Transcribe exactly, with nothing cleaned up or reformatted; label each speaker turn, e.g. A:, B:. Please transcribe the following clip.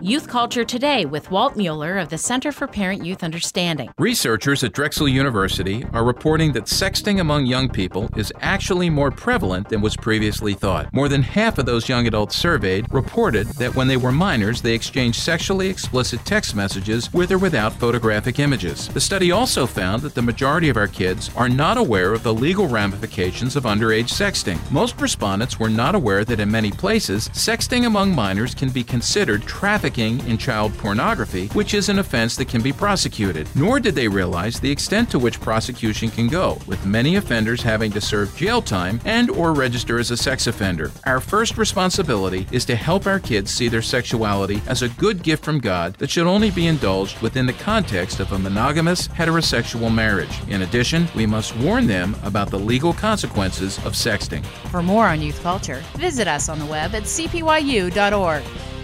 A: Youth Culture Today with Walt Mueller of the Center for Parent-Youth Understanding.
B: Researchers at Drexel University are reporting that sexting among young people is actually more prevalent than was previously thought. More than half of those young adults surveyed reported that when they were minors, they exchanged sexually explicit text messages with or without photographic images. The study also found that the majority of our kids are not aware of the legal ramifications of underage sexting. Most respondents were not aware that in many places, sexting among minors can be considered trafficking in child pornography, which is an offense that can be prosecuted. Nor did they realize the extent to which prosecution can go, with many offenders having to serve jail time and or register as a sex offender. Our first responsibility is to help our kids see their sexuality as a good gift from God that should only be indulged within the context of a monogamous, heterosexual marriage. In addition, we must warn them about the legal consequences of sexting.
A: For more on youth culture, visit us on the web at c p y u dot org.